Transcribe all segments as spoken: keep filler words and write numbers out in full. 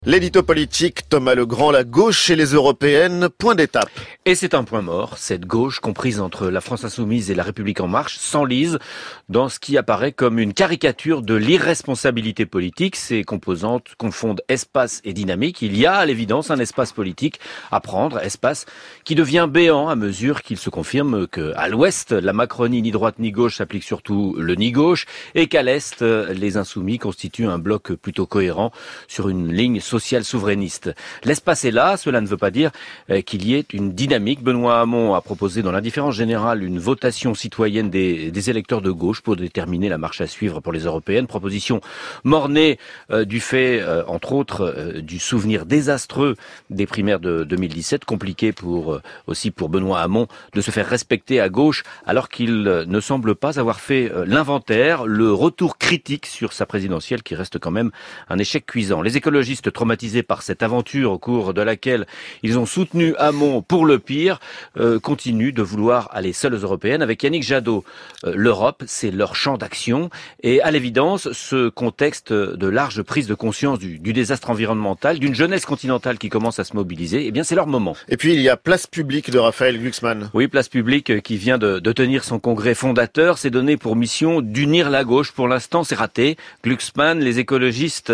L'édito politique, Thomas Legrand, la gauche et les européennes, point d'étape. Et c'est un point mort, cette gauche comprise entre la France Insoumise et la République En Marche s'enlise dans ce qui apparaît comme une caricature de l'irresponsabilité politique. Ces composantes confondent espace et dynamique. Il y a à l'évidence un espace politique à prendre, espace qui devient béant à mesure qu'il se confirme qu'à l'ouest, la Macronie ni droite ni gauche s'applique surtout le ni gauche et qu'à l'est, les Insoumis constituent un bloc plutôt cohérent sur une ligne social souverainiste. L'espace est là, cela ne veut pas dire euh, qu'il y ait une dynamique. Benoît Hamon a proposé dans l'indifférence générale une votation citoyenne des, des électeurs de gauche pour déterminer la marche à suivre pour les européennes. Proposition mornée euh, du fait, euh, entre autres, euh, du souvenir désastreux des primaires de deux mille dix-sept, compliqué pour euh, aussi pour Benoît Hamon de se faire respecter à gauche alors qu'il euh, ne semble pas avoir fait euh, l'inventaire, le retour critique sur sa présidentielle qui reste quand même un échec cuisant. Les écologistes traumatisés par cette aventure au cours de laquelle ils ont soutenu Hamon pour le pire, euh, continuent de vouloir aller seuls aux européennes. Avec Yannick Jadot, euh, l'Europe, c'est leur champ d'action. Et à l'évidence, ce contexte de large prise de conscience du, du désastre environnemental, d'une jeunesse continentale qui commence à se mobiliser, eh bien c'est leur moment. Et puis il y a Place Publique de Raphaël Glucksmann. Oui, Place Publique qui vient de, de tenir son congrès fondateur, s'est donné pour mission d'unir la gauche. Pour l'instant, c'est raté. Glucksmann, les écologistes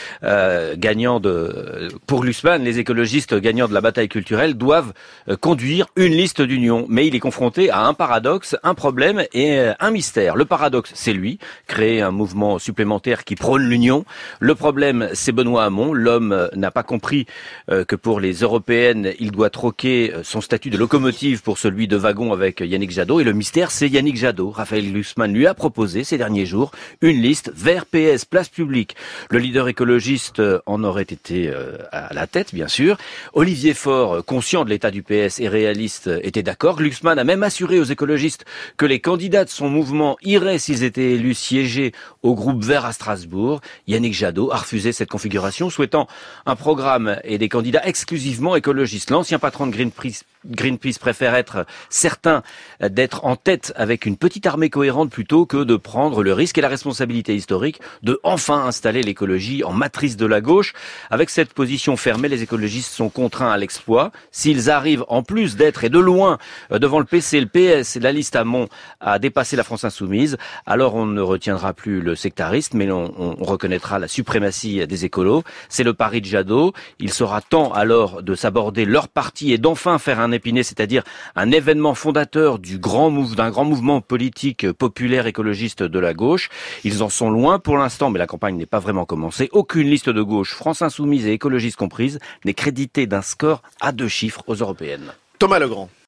euh, gagnants de, pour Glucksmann, les écologistes gagnants de la bataille culturelle doivent conduire une liste d'union. Mais il est confronté à un paradoxe, un problème et un mystère. Le paradoxe, c'est lui, créer un mouvement supplémentaire qui prône l'union. Le problème, c'est Benoît Hamon. L'homme n'a pas compris que pour les européennes, il doit troquer son statut de locomotive pour celui de wagon avec Yannick Jadot. Et le mystère, c'est Yannick Jadot. Raphaël Glucksmann lui a proposé ces derniers jours une liste vers P S, Place Publique. Le leader écologiste en aurait été à la tête, bien sûr. Olivier Faure, conscient de l'état du P S et réaliste, était d'accord. Glucksmann a même assuré aux écologistes que les candidats de son mouvement iraient, s'ils étaient élus, siéger au groupe Vert à Strasbourg. Yannick Jadot a refusé cette configuration, souhaitant un programme et des candidats exclusivement écologistes. L'ancien patron de Greenpeace, Greenpeace préfère être certain d'être en tête avec une petite armée cohérente plutôt que de prendre le risque et la responsabilité historique de enfin installer l'écologie en matrice de la gauche. Avec cette position fermée, les écologistes sont contraints à l'exploit. S'ils arrivent, en plus d'être et de loin devant le P C, le P S et la liste Hamon à dépasser la France Insoumise, alors on ne retiendra plus le sectarisme, mais on, on reconnaîtra la suprématie des écolos. C'est le pari de Jadot. Il sera temps alors de s'aborder leur parti et d'enfin faire un épiné, c'est-à-dire un événement fondateur du grand move, d'un grand mouvement politique populaire écologiste de la gauche. Ils en sont loin pour l'instant, mais la campagne n'est pas vraiment commencée. Aucune liste de gauche, France Insoumise et écologistes comprises, n'est créditée d'un score à deux chiffres aux européennes. Thomas Legrand.